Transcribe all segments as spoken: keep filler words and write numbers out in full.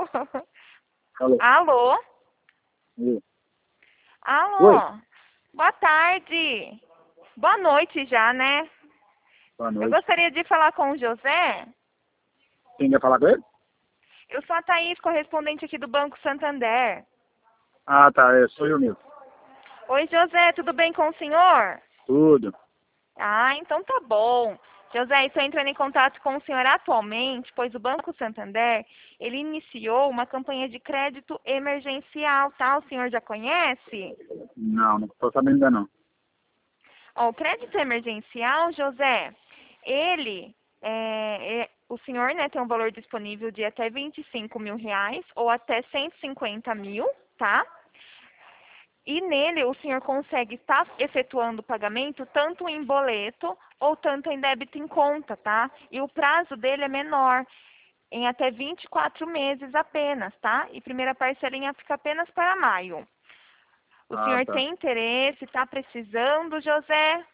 Alô? Alô? Oi. Alô? Boa tarde. Boa noite já, né? Boa Eu noite. gostaria de falar com o José. Quem quer falar com ele? Eu sou a Thaís, correspondente aqui do Banco Santander. Ah, tá. É, sou eu mesmo. Oi, José, tudo bem com o senhor? Tudo. Ah, então tá bom. José, estou entrando em contato com o senhor atualmente, pois o Banco Santander, ele iniciou uma campanha de crédito emergencial, tá? O senhor já conhece? Não, não tô sabendo ainda não. Ó, o crédito emergencial, José, ele, é, é- o senhor, né, tem um valor disponível de até vinte e cinco mil reais ou até cento e cinquenta mil, tá? E nele o senhor consegue estar efetuando o pagamento tanto em boleto ou tanto em débito em conta, tá? E o prazo dele é menor, em até vinte e quatro meses apenas, tá? E primeira parcelinha fica apenas para maio. O Ah, senhor tá. tem interesse, está precisando, José?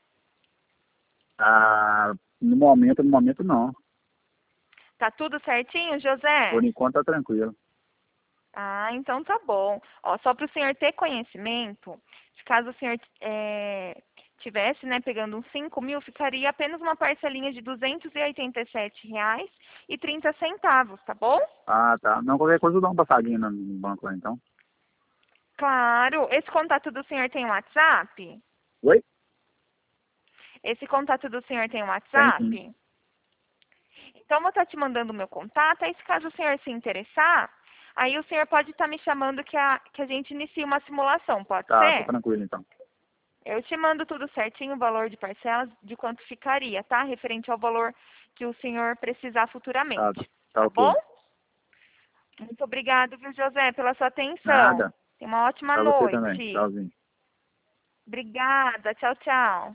Ah, no momento, no momento não. Tá tudo certinho, José? Por enquanto tá tranquilo. Ah, então tá bom. Ó, só para o senhor ter conhecimento, se caso o senhor é, tivesse, né, pegando uns cinco mil, ficaria apenas uma parcelinha de duzentos e oitenta e sete reais e trinta centavos, tá bom? Ah, tá. Não, qualquer coisa eu dou uma passadinha no no banco lá, então. Claro. Esse contato do senhor tem WhatsApp? Oi? Esse contato do senhor tem Tem sim. WhatsApp? Então, eu vou estar te mandando o meu contato, aí se caso o senhor se interessar, aí o senhor pode estar me chamando que a, que a gente inicie uma simulação, pode Tá, tô ser? tranquilo então. Eu te mando tudo certinho, o valor de parcelas, de quanto ficaria, tá? Referente ao valor que o senhor precisar Tá, tá, futuramente. tá Tá bom? ok. Muito obrigado, viu, José, pela sua atenção. Nada. Tenha uma ótima Pra você também. noite. Tchauzinho. Obrigada. Tchau, tchau.